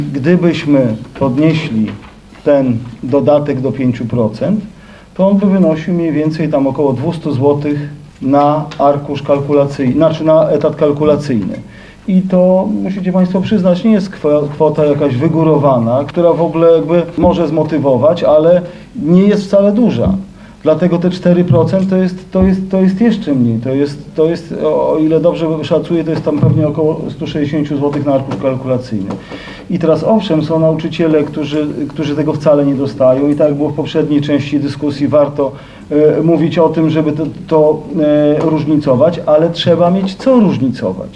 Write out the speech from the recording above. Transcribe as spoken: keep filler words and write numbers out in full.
Gdybyśmy podnieśli ten dodatek do pięciu procent, to on by wynosił mniej więcej tam około dwieście złotych na arkusz kalkulacyjny, znaczy na etat kalkulacyjny. I to, musicie Państwo przyznać, nie jest kwota jakaś wygórowana, która w ogóle jakby może zmotywować, ale nie jest wcale duża. Dlatego te cztery procent to jest, to jest, to jest jeszcze mniej. To jest, to jest, o ile dobrze szacuję, to jest tam pewnie około sto sześćdziesiąt złotych na arkusz kalkulacyjny. I teraz owszem, są nauczyciele, którzy, którzy tego wcale nie dostają i tak jak było w poprzedniej części dyskusji, warto e, mówić o tym, żeby to, to e, różnicować, ale trzeba mieć co różnicować.